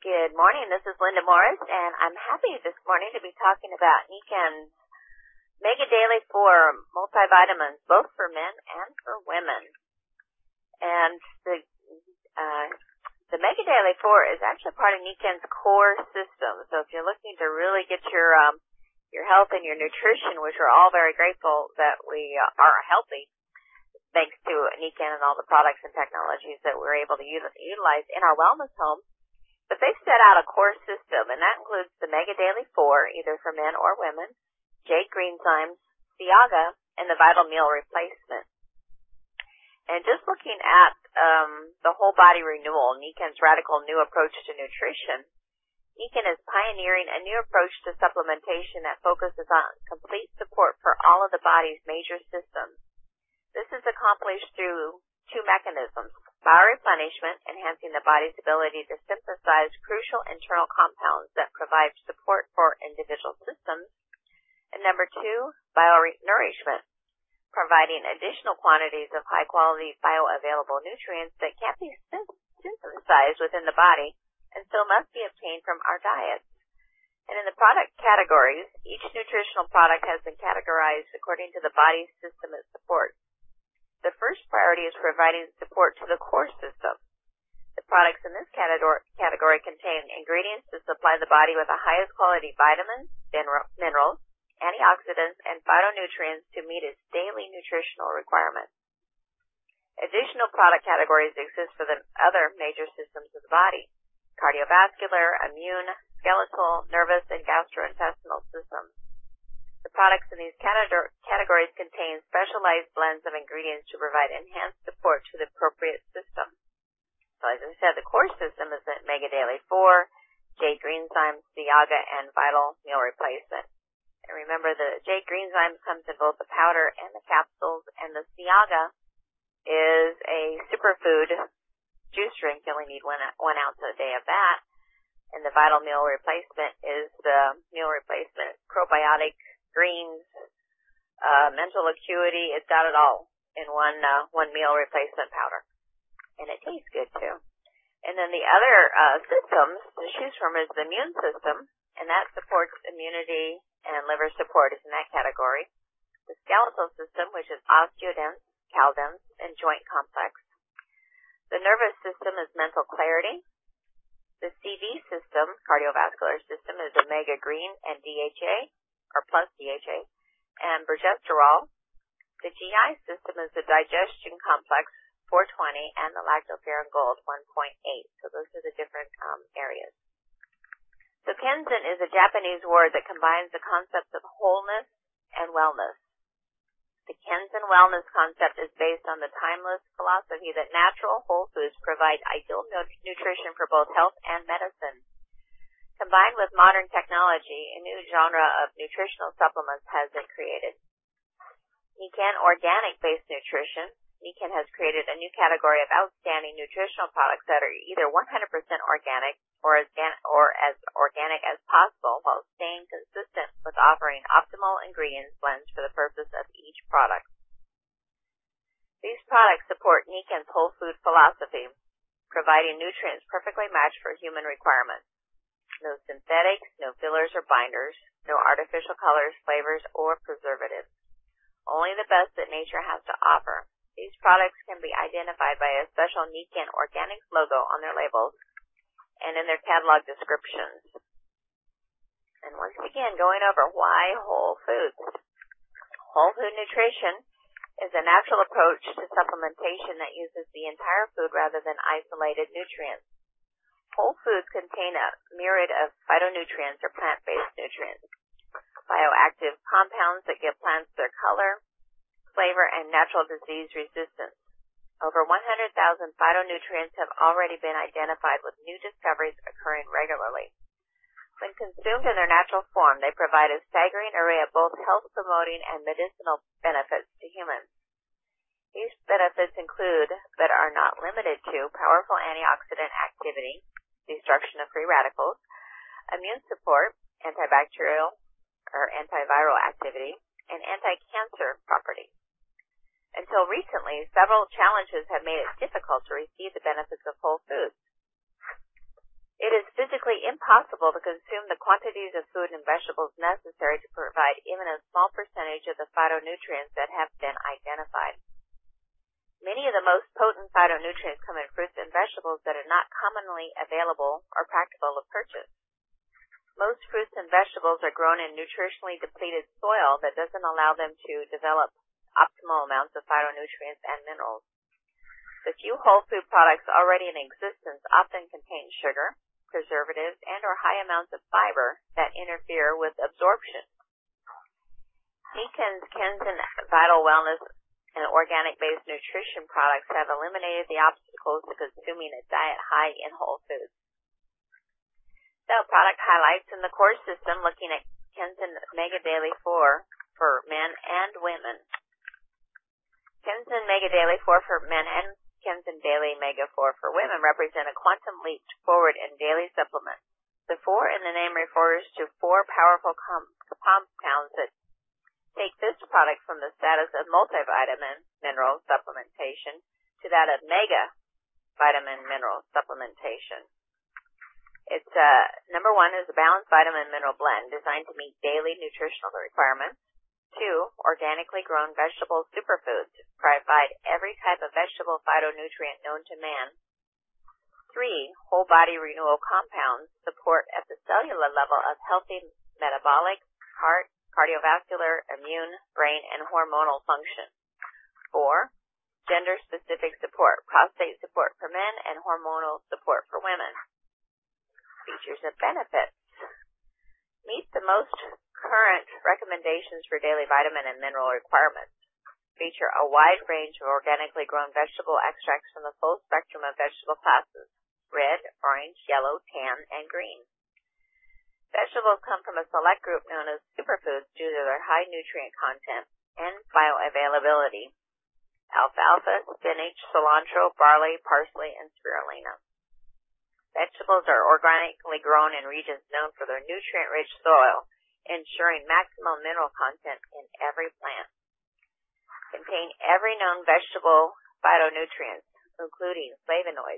Good morning. This is Linda Morris, and I'm happy this morning to be talking about Niken's Mega Daily 4 multivitamins, both for men and for women. And the Mega Daily 4 is actually part of Niken's core system. So if you're looking to really get your health and your nutrition, which we're all very grateful that we are healthy, thanks to Niken and all the products and technologies that we're able to utilize in our wellness home. But they've set out a core system, and that includes the Mega Daily 4, either for men or women, Jade Greenzymes, Siaga, and the Vital Meal Replacement. And just looking at the whole body renewal, Niken's radical new approach to nutrition, Niken is pioneering a new approach to supplementation that focuses on complete support for all of the body's major systems. This is accomplished through two mechanisms: bioreplenishment, enhancing the body's ability to synthesize crucial internal compounds that provide support for individual systems, and number two, bionourishment, providing additional quantities of high-quality bioavailable nutrients that can't be synthesized within the body and so must be obtained from our diets. And in the product categories, each nutritional product has been categorized according to the body's system it supports. The first priority is providing support to the core system. The products in this category contain ingredients to supply the body with the highest quality vitamins, minerals, antioxidants, and phytonutrients to meet its daily nutritional requirements. Additional product categories exist for the other major systems of the body: cardiovascular, immune, skeletal, nervous, and gastrointestinal systems. The products in these categories contain specialized blends of ingredients to provide enhanced support to the appropriate system. So as I said, the core system is the Mega Daily 4, Jade Greenzymes, Siaga, and Vital Meal Replacement. And remember, the Jade Greenzymes comes in both the powder and the capsules, and the Siaga is a superfood juice drink. You only need one ounce a day of that. And the Vital Meal Replacement is the meal replacement probiotic, greens, mental acuity. It's got it all in one meal replacement powder. And it tastes good too. And then the other systems to choose from is the immune system, and that supports immunity and liver support is in that category. The skeletal system, which is osteodense, caldense, and joint complex. The nervous system is mental clarity. The CV system, cardiovascular system, is omega green and DHA, or plus DHA, and progesterol. The GI system is the digestion complex 420 and the lactoferrin gold 1.8. So those are the different areas. So Kenzen is a Japanese word that combines the concepts of wholeness and wellness. The Kenzen wellness concept is based on the timeless philosophy that natural whole foods provide ideal nutrition for both health and medicine. Combined with modern technology, a new genre of nutritional supplements has been created. Niken Organic-Based Nutrition. Niken has created a new category of outstanding nutritional products that are either 100% organic or as organic as possible while staying consistent with offering optimal ingredients blends for the purpose of each product. These products support Niken's whole food philosophy, providing nutrients perfectly matched for human requirements. No synthetics, no fillers or binders, no artificial colors, flavors, or preservatives. Only the best that nature has to offer. These products can be identified by a special Niken Organics logo on their labels and in their catalog descriptions. And once again, going over why whole foods. Whole food nutrition is a natural approach to supplementation that uses the entire food rather than isolated nutrients. Whole foods contain a myriad of phytonutrients or plant-based nutrients, bioactive compounds that give plants their color, flavor, and natural disease resistance. Over 100,000 phytonutrients have already been identified with new discoveries occurring regularly. When consumed in their natural form, they provide a staggering array of both health-promoting and medicinal benefits to humans. These benefits include, but are not limited to, powerful antioxidant activity, destruction of free radicals, immune support, antibacterial or antiviral activity, and anti-cancer properties. Until recently, several challenges have made it difficult to receive the benefits of whole foods. It is physically practically impossible to consume the quantities of food and vegetables necessary to provide even a small percentage of the phytonutrients that have been identified. Many of the most potent phytonutrients come in fruits and vegetables that are not commonly available or practical to purchase. Most fruits and vegetables are grown in nutritionally depleted soil that doesn't allow them to develop optimal amounts of phytonutrients and minerals. The few whole food products already in existence often contain sugar, preservatives, and or high amounts of fiber that interfere with absorption. Niken's Kensen Vital Wellness and organic-based nutrition products have eliminated the obstacles to consuming a diet high in whole foods. So, product highlights in the core system, looking at Kensen Mega Daily 4 for men and women. Kensen Mega Daily 4 for men and Kensen Daily Mega 4 for women represent a quantum leap forward in daily supplements. The 4 in the name refers to 4 powerful compounds that take this product from the status of multivitamin mineral supplementation to that of mega vitamin mineral supplementation. It's number 1 is a balanced vitamin mineral blend designed to meet daily nutritional requirements. 2, organically grown vegetable superfoods provide every type of vegetable phytonutrient known to man. 3, whole body renewal compounds support at the cellular level of healthy metabolic, heart, cardiovascular, immune, brain, and hormonal function. 4, gender-specific support, prostate support for men, and hormonal support for women. Features and benefits. Meet the most current recommendations for daily vitamin and mineral requirements. Feature a wide range of organically grown vegetable extracts from the full spectrum of vegetable classes: red, orange, yellow, tan, and green. Vegetables come from a select group known as superfoods due to their high nutrient content and bioavailability: alfalfa, spinach, cilantro, barley, parsley, and spirulina. Vegetables are organically grown in regions known for their nutrient-rich soil, ensuring maximum mineral content in every plant. Contain every known vegetable phytonutrients, including flavonoids,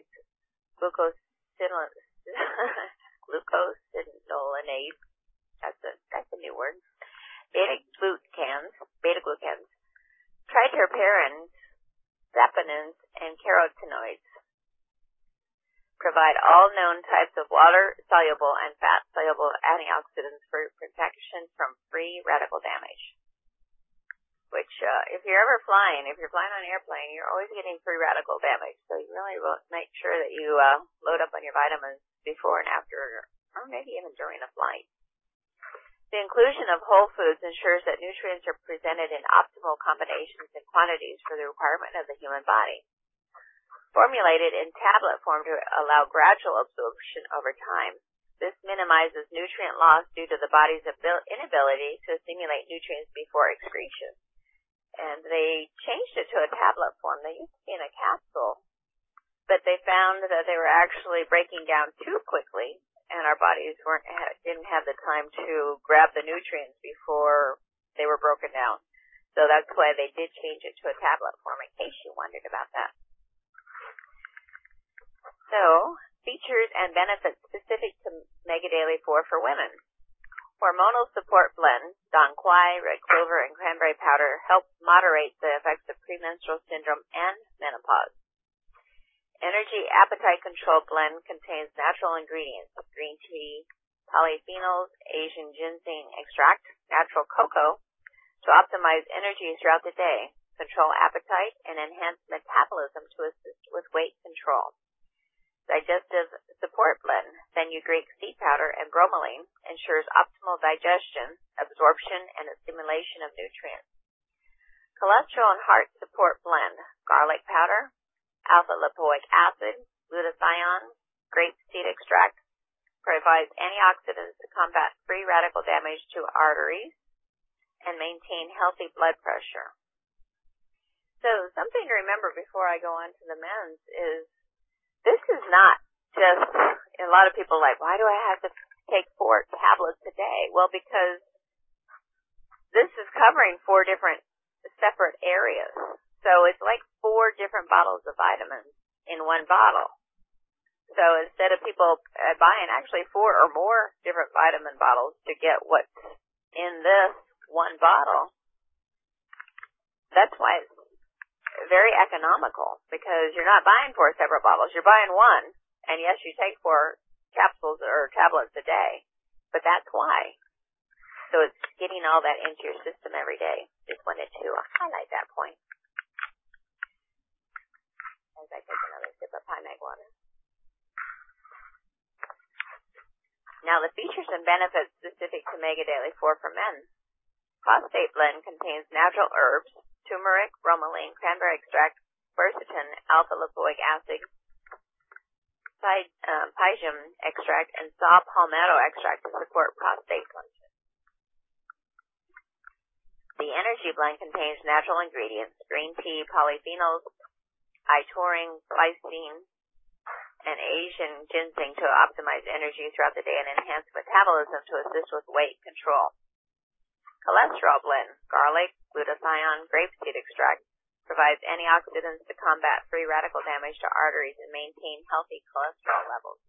glucosinolates, that's a new word, beta-glucans, triterpenes, saponins, and carotenoids. Provide all known types of water-soluble and fat-soluble antioxidants for protection from free radical damage. Which, if you're flying on an airplane, you're always getting free radical damage. So you really will make sure that you load up on your vitamins before and after, or maybe even during a flight. The inclusion of whole foods ensures that nutrients are presented in optimal combinations and quantities for the requirement of the human body. Formulated in tablet form to allow gradual absorption over time, this minimizes nutrient loss due to the body's inability to assimilate nutrients before excretion. And they changed it to a tablet form. They used to be in a capsule, but they found that they were actually breaking down too quickly, and our bodies didn't have the time to grab the nutrients before they were broken down. So that's why they did change it to a tablet form, in case you wondered about that. So, features and benefits specific to Mega Daily 4 for women. Hormonal support blend, Dong Quai, red clover, and cranberry powder help moderate the effects of premenstrual syndrome and menopause. Energy appetite control blend contains natural ingredients: green tea, polyphenols, Asian ginseng extract, natural cocoa, to optimize energy throughout the day, control appetite, and enhance metabolism to assist with weight control. Digestive support blend, fenugreek seed powder, and bromelain ensures optimal digestion, absorption, and assimilation of nutrients. Cholesterol and heart support blend, garlic powder, alpha-lipoic acid, glutathione, grape seed extract, provides antioxidants to combat free radical damage to arteries and maintain healthy blood pressure. So something to remember before I go on to the men's is this is not just, a lot of people are like, why do I have to take 4 tablets a day? Well, because this is covering 4 different separate areas. So it's like 4 different bottles of vitamins in one bottle. So instead of people buying actually 4 or more different vitamin bottles to get what's in this one bottle, that's why it's very economical, because you're not buying 4 separate bottles. You're buying one, and yes, you take 4 capsules or tablets a day, but that's why. So it's getting all that into your system every day. Just wanted to highlight that point as I take another sip of Pine Mag water. Now, the features and benefits specific to Mega Daily 4 for men. Prostate Blend contains natural herbs, turmeric, bromelain, cranberry extract, quercetin, alpha-lipoic acid, pygium extract, and saw palmetto extract to support prostate function. The Energy Blend contains natural ingredients, green tea, polyphenols, itourine, glycine, and Asian ginseng to optimize energy throughout the day and enhance metabolism to assist with weight control. Cholesterol Blend, garlic, glutathione, grapeseed extract, provides antioxidants to combat free radical damage to arteries and maintain healthy cholesterol levels.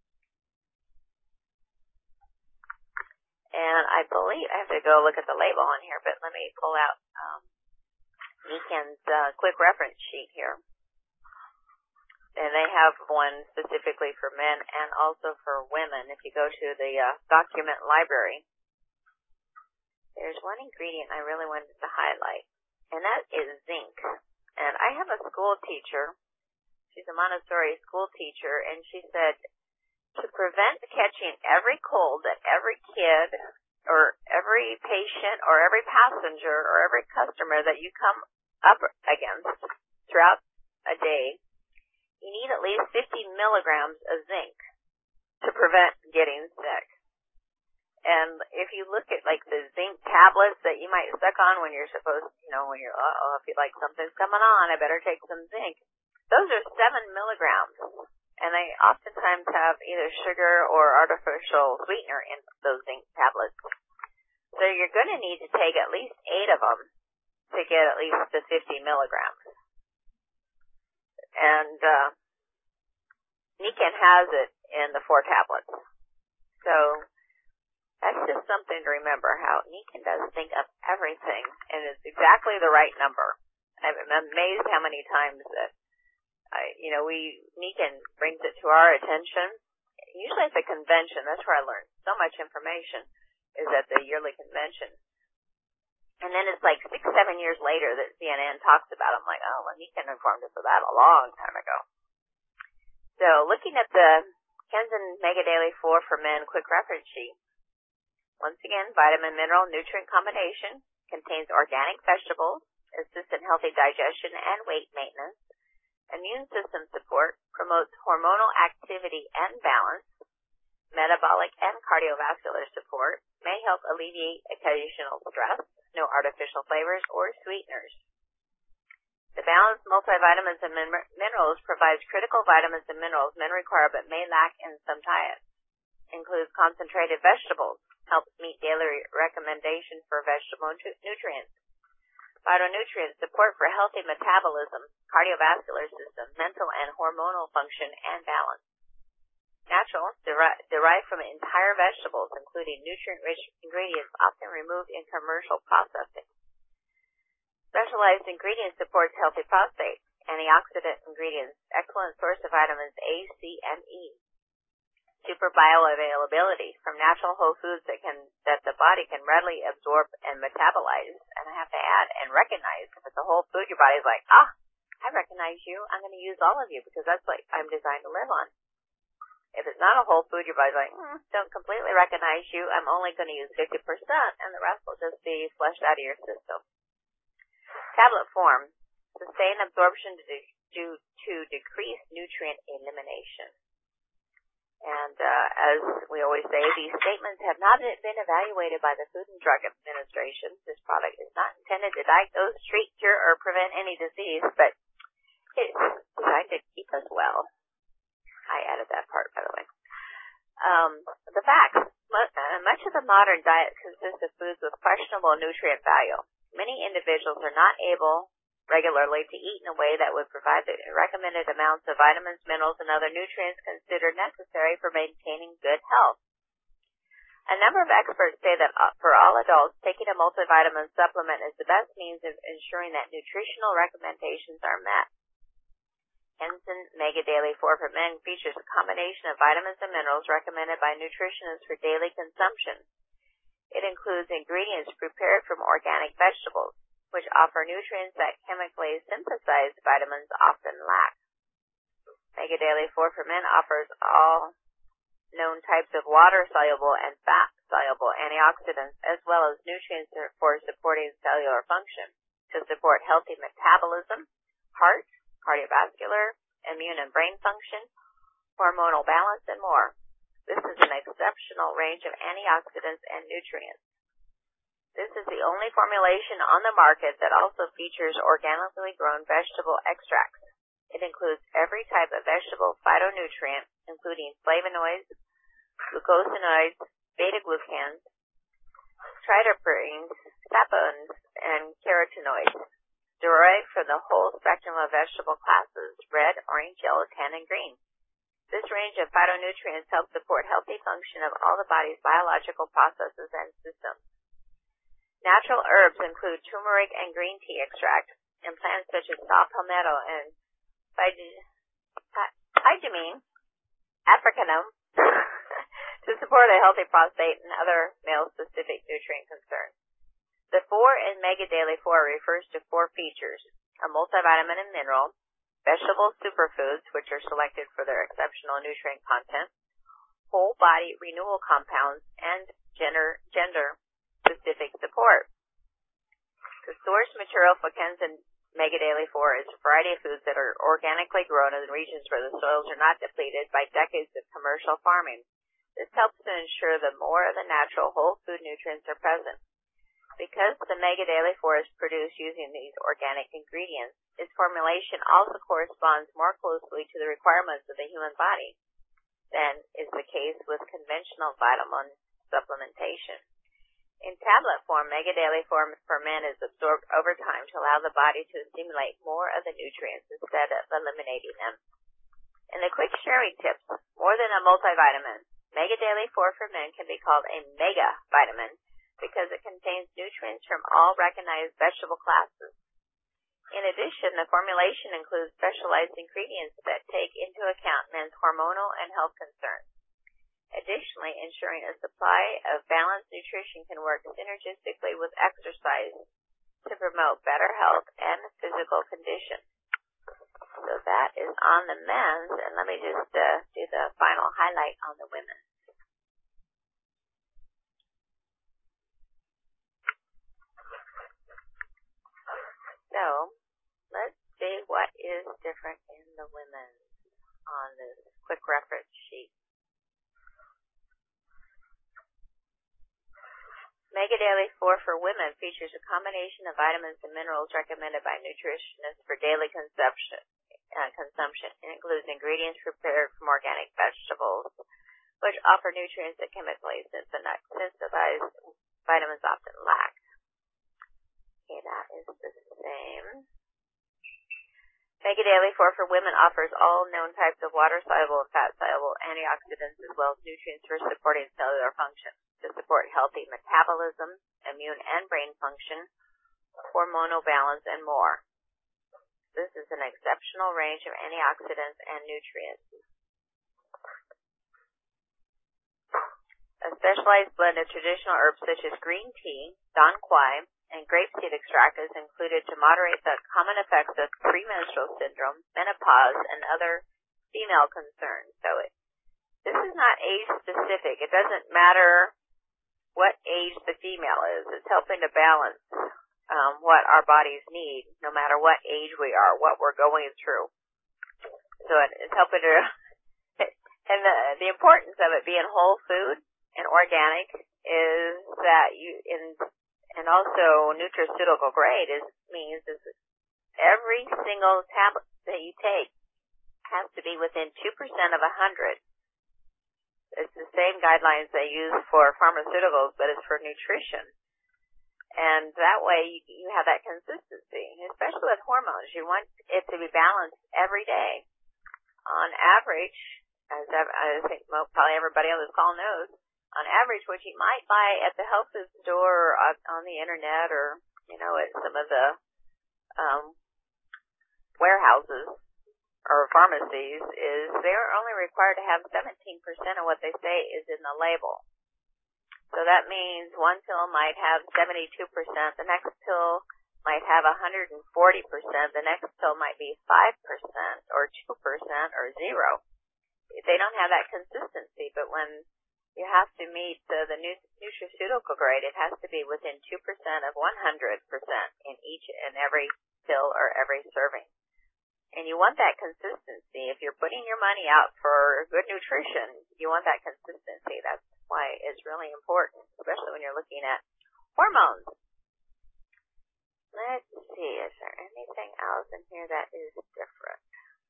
And I believe I have to go look at the label on here, but let me pull out Niken's quick reference sheet here. And they have one specifically for men and also for women. If you go to the document library, there's one ingredient I really wanted to highlight, and that is zinc. And I have a school teacher. She's a Montessori school teacher, and she said to prevent catching every cold that every kid or every patient or every passenger or every customer that you come up against throughout a day, you need at least 50 milligrams of zinc to prevent getting sick. And if you look at like the zinc tablets that you might suck on when you're supposed, when you're, if you like something's coming on, I better take some zinc. Those are 7 milligrams. And they oftentimes have either sugar or artificial sweetener in those zinc tablets. So you're going to need to take at least 8 of them to get at least the 50 milligrams. And Niken has it in the 4 tablets. So that's just something to remember, how Niken does think of everything, and it's exactly the right number. I'm amazed how many times that, Niken brings it to our attention. Usually at the convention, that's where I learned so much information, is at the yearly convention. And then it's like 6-7 years later that CNN talks about it. I'm like, oh, well, Niken informed us of that a long time ago. So looking at the Kenzen Mega Daily 4 for Men quick reference sheet, once again, vitamin, mineral, nutrient combination, contains organic vegetables, assists in healthy digestion and weight maintenance, immune system support, promotes hormonal activity and balance, metabolic and cardiovascular support, may help alleviate occasional stress, no artificial flavors or sweeteners. The balanced multivitamins and minerals provides critical vitamins and minerals men require but may lack in some diets. Includes concentrated vegetables, helps meet daily recommendations for vegetable nutrients. Phytonutrients, support for healthy metabolism, cardiovascular system, mental and hormonal function, and balance. Natural, derived from entire vegetables, including nutrient-rich ingredients often removed in commercial processing. Specialized ingredients supports healthy prostate. Antioxidant ingredients, excellent source of vitamins A, C, and E. Super bioavailability from natural whole foods that the body can readily absorb and metabolize. And I have to add and recognize. If it's a whole food, your body's like, I recognize you. I'm going to use all of you because that's what I'm designed to live on. If it's not a whole food, your body's like, don't completely recognize you. I'm only going to use 50%, and the rest will just be flushed out of your system. Tablet form, sustain absorption due to decrease nutrient elimination. And as we always say, these statements have not been evaluated by the Food and Drug Administration. This product is not intended to diagnose, treat, cure, or prevent any disease, but it's designed to keep us well. I added that part, by the way. The facts. Much of the modern diet consists of foods with questionable nutrient value. Many individuals are not able regularly to eat in a way that would provide the recommended amounts of vitamins, minerals, and other nutrients considered necessary for maintaining good health. A number of experts say that for all adults, taking a multivitamin supplement is the best means of ensuring that nutritional recommendations are met. Ensign Mega Daily 4 for Men features a combination of vitamins and minerals recommended by nutritionists for daily consumption. It includes ingredients prepared from organic vegetables, which offer nutrients that chemically synthesized vitamins often lack. Mega Daily 4 for Men offers all known types of water-soluble and fat-soluble antioxidants, as well as nutrients for supporting cellular function to support healthy metabolism, heart, cardiovascular, immune and brain function, hormonal balance, and more. This is an exceptional range of antioxidants and nutrients. This is the only formulation on the market that also features organically grown vegetable extracts. It includes every type of vegetable phytonutrient, including flavonoids, glucosinoids, beta-glucans, triterpenes, sapoins, and carotenoids, derived from the whole spectrum of vegetable classes, red, orange, yellow, tan, and green. This range of phytonutrients helps support healthy function of all the body's biological processes and systems. Natural herbs include turmeric and green tea extract, and plants such as saw palmetto and Pygmalion africanum to support a healthy prostate and other male-specific nutrient concerns. The 4 in Mega Daily 4 refers to 4 features: a multivitamin and mineral, vegetable superfoods, which are selected for their exceptional nutrient content, whole body renewal compounds, and gender-specific support. The source material for Ensign Mega Daily 4 is a variety of foods that are organically grown in regions where the soils are not depleted by decades of commercial farming. This helps to ensure that more of the natural whole food nutrients are present. Because the Mega Daily 4 is produced using these organic ingredients, its formulation also corresponds more closely to the requirements of the human body than is the case with conventional vitamin supplementation. In tablet form, Mega Daily 4 for Men is absorbed over time to allow the body to assimilate more of the nutrients instead of eliminating them. In the quick sharing tips, more than a multivitamin, Mega Daily 4 for Men can be called a mega vitamin because it contains nutrients from all recognized vegetable classes. In addition, the formulation includes specialized ingredients that take into account men's hormonal and health concerns. Additionally, ensuring a supply of balanced nutrition can work synergistically with exercise to promote better health and physical condition. So that is on the men's, and let me just do the final highlight on the women's. So, let's see what is different in the women's on this quick reference sheet. Mega Daily 4 for Women features a combination of vitamins and minerals recommended by nutritionists for daily consumption. It includes ingredients prepared from organic vegetables, which offer nutrients that chemically synthesized vitamins often lack. Okay, that is the same. Mega Daily 4 for Women offers all known types of water-soluble and fat-soluble antioxidants as well as nutrients for supporting cellular function to support healthy metabolism, immune and brain function, hormonal balance, and more. This is an exceptional range of antioxidants and nutrients. A specialized blend of traditional herbs such as green tea, Don Quai, and grapeseed extract is included to moderate the common effects of premenstrual syndrome, menopause, and other female concerns. So this is not age-specific. It doesn't matter what age the female is. It's helping to balance what our bodies need, no matter what age we are, what we're going through. So it's helping to, and the importance of it being whole food and organic is that and also nutraceutical grade means every single tablet that you take has to be within 2% of 100. It's the same guidelines they use for pharmaceuticals, but it's for nutrition. And that way you have that consistency, especially with hormones. You want it to be balanced every day. On average, as I think probably everybody on this call knows, on average what you might buy at the health food store or on the internet or, at some of the warehouses or pharmacies is they're only required to have 17% of what they say is in the label. So that means one pill might have 72%, the next pill might have 140%, the next pill might be 5% or 2% or 0. They don't have that consistency, but when you have to meet the nutraceutical grade, it has to be within 2% of 100% in each and every pill or every serving. And you want that consistency. If you're putting your money out for good nutrition, you want that consistency. That's why it's really important, especially when you're looking at hormones. Let's see, is there anything else in here that is different?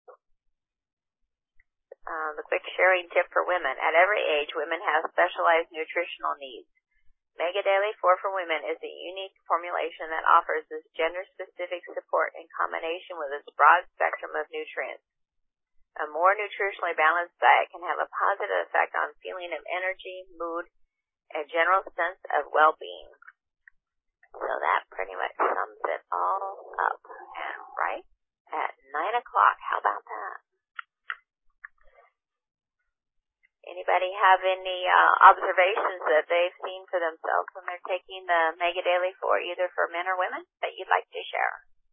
The quick sharing tip for women. At every age, women have specialized nutritional needs. Mega Daily 4 for Women is a unique formulation that offers this gender-specific support in combination with its broad spectrum of nutrients. A more nutritionally balanced diet can have a positive effect on feeling of energy, mood, and general sense of well-being. So that pretty much sums it all up. And right at 9 o'clock, how about that? Anybody have any observations that they've seen for themselves when they're taking the Mega Daily 4, either for men or women, that you'd like to share?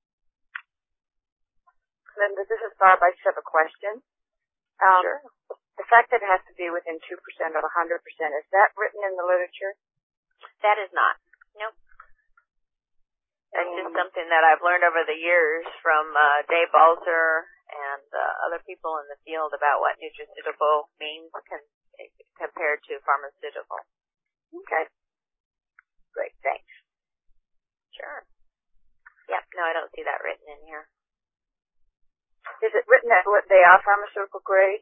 Linda, this is Barb. I just have a question. Sure. The fact that it has to be within 2% of 100%, is that written in the literature? That is not. No. That's just something that I've learned over the years from Dave Balzer and other people in the field about what nutraceutical means compared to pharmaceutical. Okay. Great, thanks. Sure. Yep, no, I don't see that written in here. Is it written that they are pharmaceutical grade?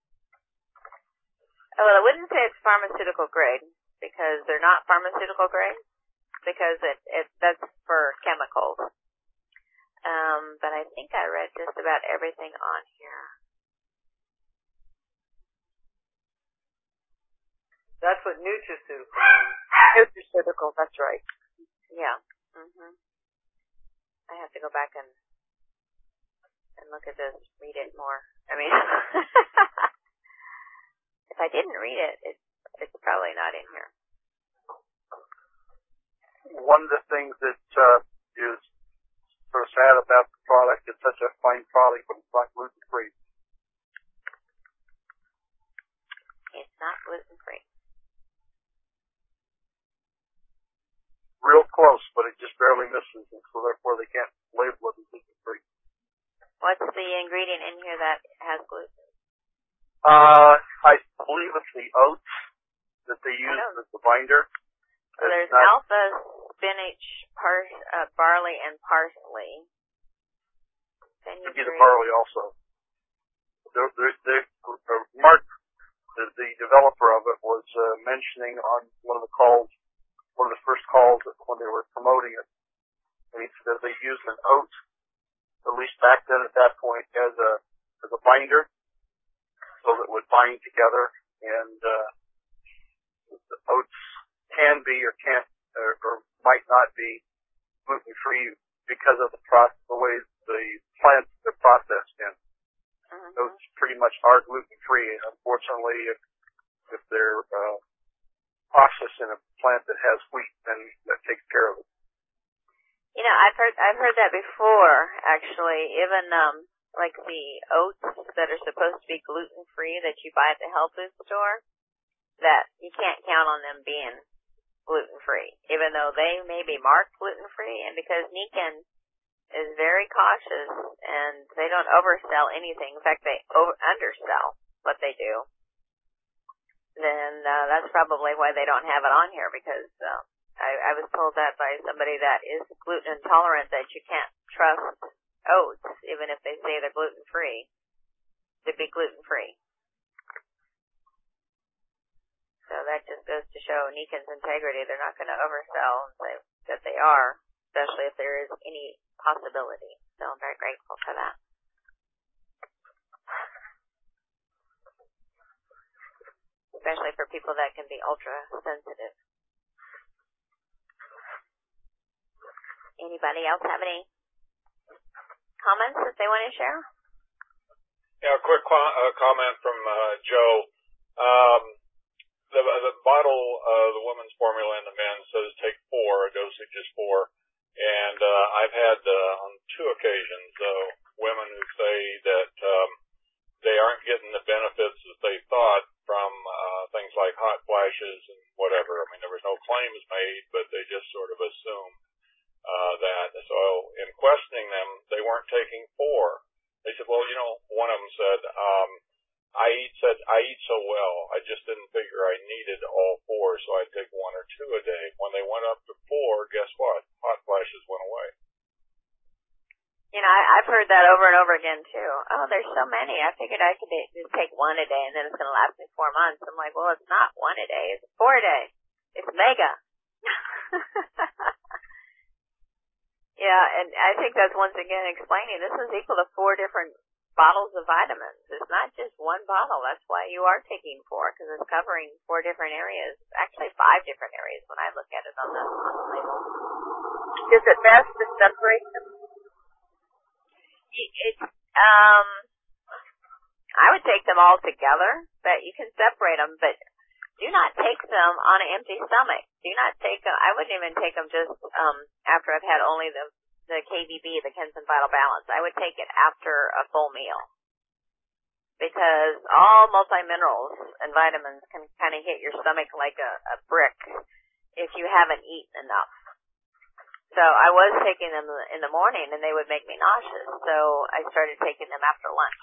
Oh, well, I wouldn't say it's pharmaceutical grade because they're not pharmaceutical grade because that's for chemicals. But I think I read just about everything on here. That's what nutraceutical means. Nutraceutical, that's right. Yeah. I have to go back and look at this, read it more. I mean, if I didn't read it, it's probably not in here. One of the things that is sort of sad about the product, it's such a fine product, but it's not gluten-free. It's not gluten-free. Real close, but it just barely misses, and so therefore they can't label it as gluten-free. What's the ingredient in here that has gluten? I believe it's the oats that they use as the binder. So there's alpha, spinach, barley, and parsley. Could be the barley also. Mark, the developer of it, was mentioning on one of the first calls when they were promoting it, and he said they used an oat, at least back then at that point, as a binder, so that it would bind together, and the oats can be or can't or might not be gluten-free because of the way the plants are processed in. Oats pretty much are gluten-free. Unfortunately, if they're processed in a plant that has wheat, then that takes care of it. I've heard that before, actually. Even like the oats that are supposed to be gluten-free that you buy at the health food store, that you can't count on them being gluten-free, even though they may be marked gluten-free. And because Nikken is very cautious and they don't oversell anything, in fact, they undersell what they do, then that's probably why they don't have it on here, because I was told that by somebody that is gluten intolerant that you can't trust oats, even if they say they're gluten-free, to be gluten-free. So that just goes to show Nikken's integrity. They're not going to oversell and say that they are, especially if there is any possibility. So I'm very grateful for that. Especially for people that can be ultra sensitive. Anybody else have any comments that they want to share? Yeah, a quick comment from Joe. The bottle of the women's formula and the men's says take 4, a dosage is 4. And I've had on 2 occasions women who say that they aren't getting the benefits that they thought from things like hot flashes and whatever. I mean, there was no claims made, but they just sort of assume that. So in questioning them, they weren't taking 4. They said, well, one of them said, I eat so well, I just didn't figure I needed all 4, so I'd take 1 or 2 a day. When they went up to 4, guess what? Hot flashes went away. I've heard that over and over again, too. Oh, there's so many. I figured I could just take 1 a day, and then it's going to last me 4 months. I'm like, well, it's not 1 a day. It's 4 a day. It's mega. Yeah, and I think that's once again explaining this is equal to 4 different bottles of vitamins. It's not just 1 bottle. That's why you are taking 4, because it's covering 4 different areas. Actually, 5 different areas when I look at it on the label. Is it best to separate them? I would take them all together, but you can separate them, but do not take them on an empty stomach. Do not take them. I wouldn't even take them just after I've had only the KVB, the Kensen Vital Balance. I would take it after a full meal, because all multi-minerals and vitamins can kind of hit your stomach like a brick if you haven't eaten enough. So I was taking them in the morning, and they would make me nauseous. So I started taking them after lunch.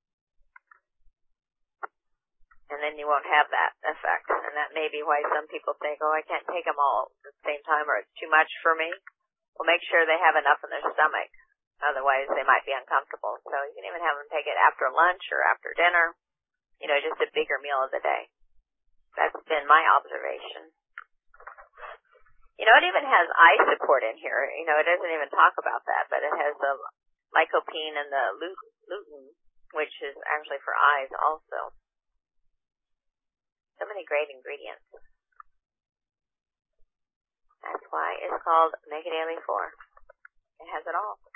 And then you won't have that effect. And that may be why some people think, oh, I can't take them all at the same time, or it's too much for me. Well, make sure they have enough in their stomach. Otherwise, they might be uncomfortable. So you can even have them take it after lunch or after dinner. Just a bigger meal of the day. That's been my observation. It even has eye support in here. It doesn't even talk about that, but it has the lycopene and the lutein, which is actually for eyes also. So many great ingredients. That's why it's called Mega Daily 4. It has it all.